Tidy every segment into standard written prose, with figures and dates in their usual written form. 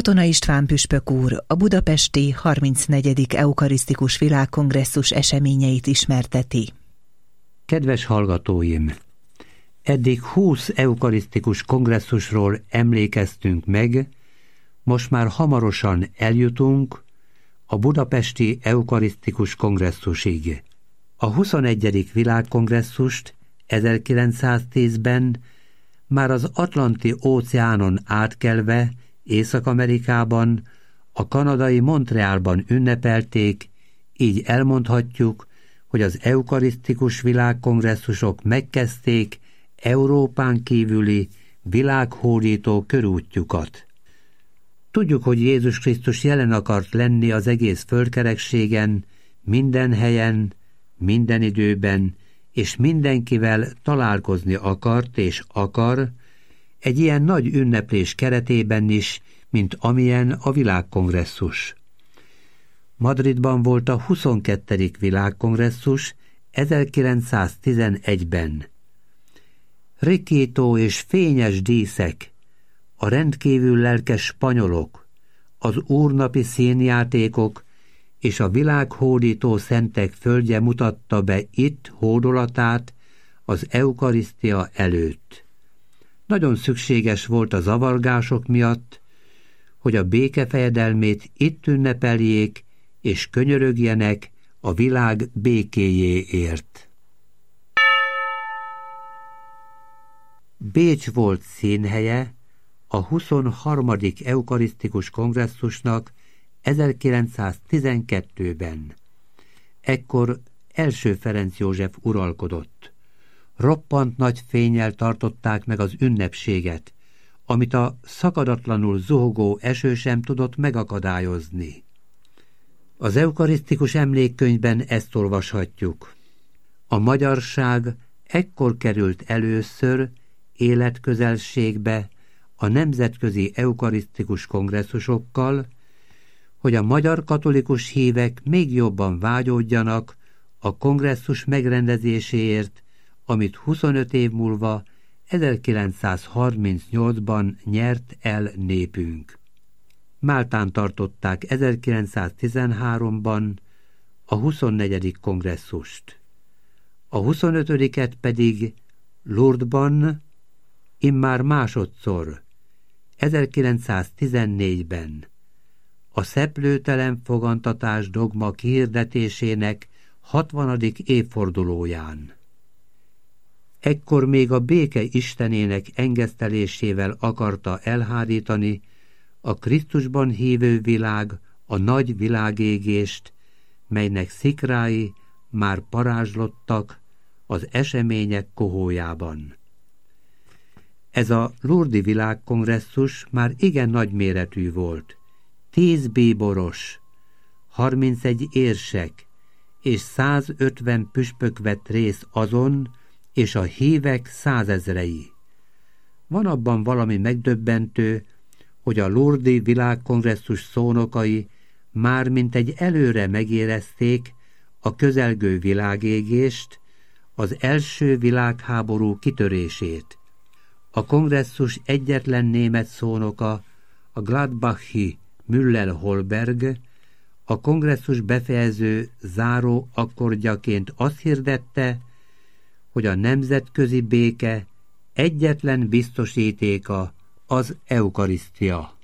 Katona István püspök úr a budapesti 34. Eukarisztikus Világkongresszus eseményeit ismerteti. Kedves hallgatóim! Eddig 20 eukarisztikus kongresszusról emlékeztünk meg, most már hamarosan eljutunk a budapesti eukarisztikus kongresszusig. A 21. világkongresszust 1910-ben már az Atlanti-óceánon átkelve Észak-Amerikában, a kanadai Montrealban ünnepelték, így elmondhatjuk, hogy az eukarisztikus világkongresszusok megkezdték Európán kívüli világhódító körútjukat. Tudjuk, hogy Jézus Krisztus jelen akart lenni az egész földkerekségen, minden helyen, minden időben, és mindenkivel találkozni akart és akar, egy ilyen nagy ünneplés keretében is, mint amilyen a világkongresszus. Madridban volt a 22. világkongresszus 1911-ben. Rikító és fényes díszek, a rendkívül lelkes spanyolok, az úrnapi színjátékok és a világhódító szentek földje mutatta be itt hódolatát az eukarisztia előtt. Nagyon szükséges volt a zavargások miatt, hogy a béke fejedelmét itt ünnepeljék és könyörögjenek a világ békéjéért. Bécs volt színhelye a 23. eukarisztikus kongresszusnak 1912-ben. Ekkor első Ferenc József uralkodott. Roppant nagy fénnyel tartották meg az ünnepséget, amit a szakadatlanul zuhogó eső sem tudott megakadályozni. Az eukarisztikus emlékkönyvben ezt olvashatjuk. A magyarság ekkor került először életközelségbe a nemzetközi eukarisztikus kongresszusokkal, hogy a magyar katolikus hívek még jobban vágyódjanak a kongresszus megrendezéséért, amit 25 év múlva 1938-ban nyert el népünk. Máltán tartották 1913-ban a 24. kongresszust. A 25-et pedig Lourdesban immár másodszor, 1914-ben, a szeplőtelen fogantatás dogma kihirdetésének 60. évfordulóján. Ekkor még a béke istenének engesztelésével akarta elhárítani a Krisztusban hívő világ a nagy világégést, melynek szikrái már parázslottak az események kohójában. Ez a lourdesi világkongresszus már igen nagyméretű volt. 10 bíboros, 31 érsek és 150 püspök vett részt azon, és a hívek 100 000-ei. Van abban valami megdöbbentő, hogy a lourdesi világkongresszus szónokai már mint egy előre megérezték a közelgő világégést, az első világháború kitörését. A kongresszus egyetlen német szónoka, a gladbachi Müller-Holberg, a kongresszus befejező záró akkordjaként azt hirdette, hogy a nemzetközi béke egyetlen biztosítéka az eukarisztia.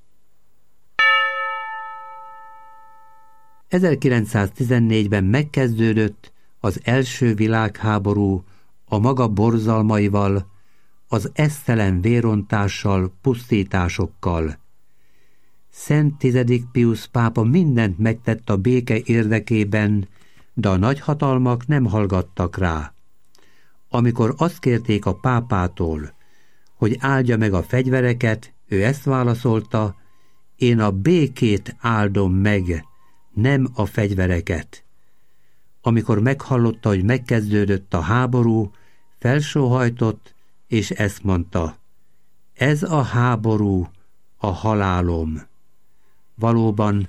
1914-ben megkezdődött az első világháború a maga borzalmaival, az esztelen vérontással, pusztításokkal. Szent 10. Piusz pápa mindent megtett a béke érdekében, de a nagyhatalmak nem hallgattak rá. Amikor azt kérték a pápától, hogy áldja meg a fegyvereket, ő ezt válaszolta: én a békét áldom meg, nem a fegyvereket. Amikor meghallotta, hogy megkezdődött a háború, felsóhajtott, és ezt mondta: ez a háború a halálom. Valóban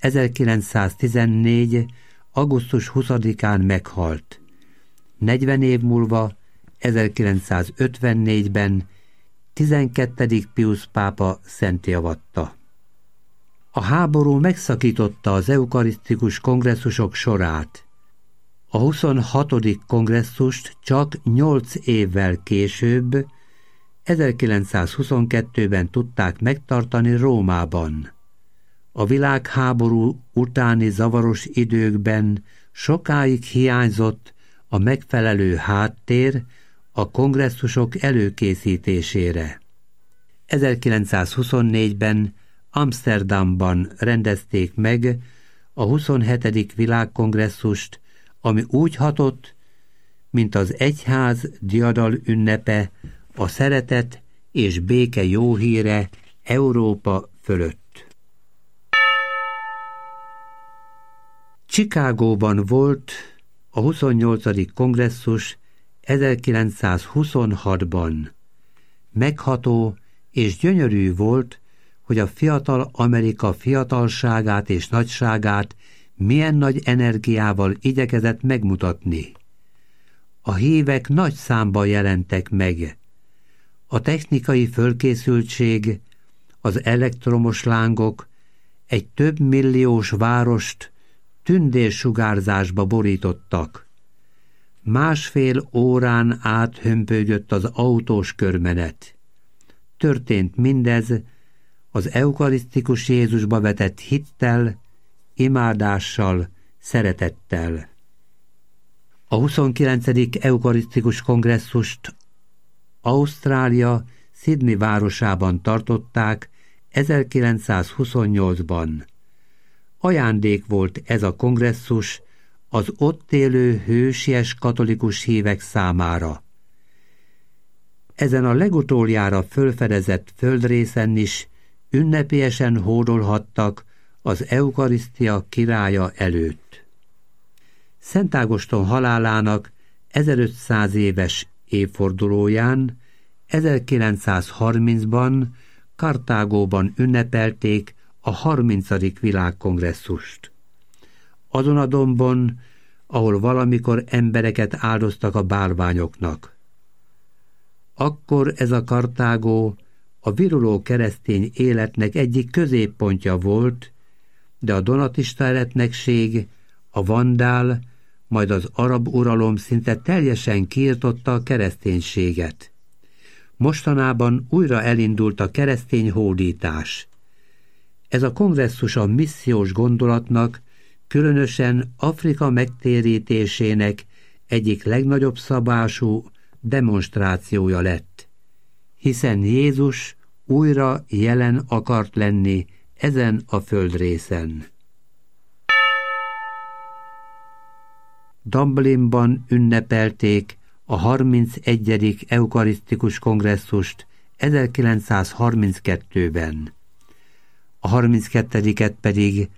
1914. augusztus 20-án meghalt. 40 év múlva, 1954-ben 12. Piusz pápa szentté avatta. A háború megszakította az eukarisztikus kongresszusok sorát. A 26. kongresszust csak 8 évvel később, 1922-ben tudták megtartani Rómában. A világháború utáni zavaros időkben sokáig hiányzott a megfelelő háttér a kongresszusok előkészítésére. 1924-ben Amsterdamban rendezték meg a 27. világkongresszust, ami úgy hatott, mint az egyház diadal ünnepe, a szeretet és béke jó híre Európa fölött. Chicagóban volt a 28. kongresszus 1926-ban. Megható és gyönyörű volt, hogy a fiatal Amerika fiatalságát és nagyságát milyen nagy energiával igyekezett megmutatni. A hívek nagy számban jelentek meg. A technikai fölkészültség, az elektromos lángok egy több milliós várost tündérsugárzásba borítottak. 1,5 órán át hömpögött az autós körmenet. Történt mindez az eukarisztikus Jézusba vetett hittel, imádással, szeretettel. A 29. eukarisztikus kongresszust Ausztrália Sydney városában tartották 1928-ban. Ajándék volt ez a kongresszus az ott élő hősies katolikus hívek számára. Ezen a legutoljára fölfedezett földrészen is ünnepélyesen hódolhattak az eukarisztia királya előtt. Szent Ágoston halálának 1500 éves évfordulóján 1930-ban Kartágóban ünnepelték a 30. világkongresszust. Azon a dombon, ahol valamikor embereket áldoztak a bálványoknak. Akkor ez a Kartágó a viruló keresztény életnek egyik középpontja volt, de a donatista eretnekség, a vandál, majd az arab uralom szinte teljesen kiirtotta a kereszténységet. Mostanában újra elindult a keresztény hódítás. Ez a kongresszus a missziós gondolatnak, különösen Afrika megtérítésének egyik legnagyobb szabású demonstrációja lett, hiszen Jézus újra jelen akart lenni ezen a földrészen. Dublinban ünnepelték a 31. eukarisztikus kongresszust 1932-ben. A 32-et pedig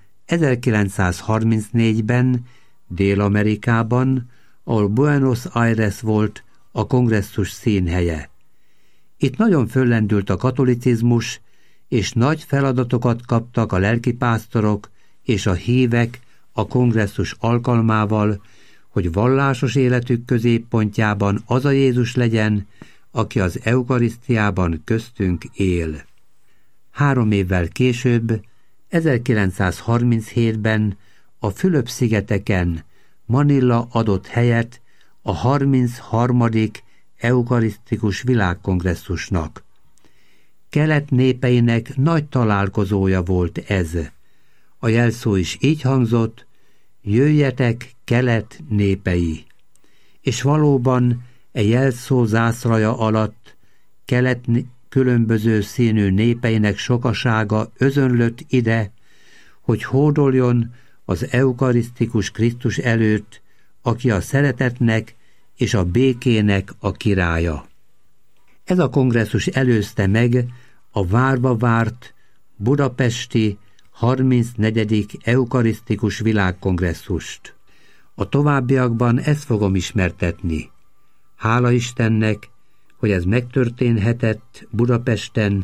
1934-ben Dél-Amerikában, ahol Buenos Aires volt a kongresszus színhelye. Itt nagyon föllendült a katolicizmus, és nagy feladatokat kaptak a lelkipásztorok és a hívek a kongresszus alkalmával, hogy vallásos életük középpontjában az a Jézus legyen, aki az eukarisztiában köztünk él. 3 évvel később, 1937-ben a Fülöp-szigeteken Manila adott helyet a 33. eukarisztikus világkongresszusnak. Kelet népeinek nagy találkozója volt ez. A jelszó is így hangzott: jöjjetek, kelet népei! És valóban jelszó zászlaja alatt kelet különböző színű népeinek sokasága özönlött ide, hogy hódoljon az eukarisztikus Krisztus előtt, aki a szeretetnek és a békének a királya. Ez a kongresszus előzte meg a várva várt budapesti 34. eukarisztikus világkongresszust. A továbbiakban ezt fogom ismertetni. Hála Istennek, hogy ez megtörténhetett Budapesten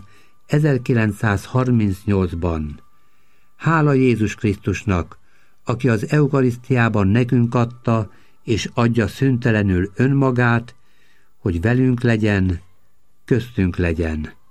1938-ban. Hála Jézus Krisztusnak, aki az eukarisztiában nekünk adta és adja szüntelenül önmagát, hogy velünk legyen, köztünk legyen.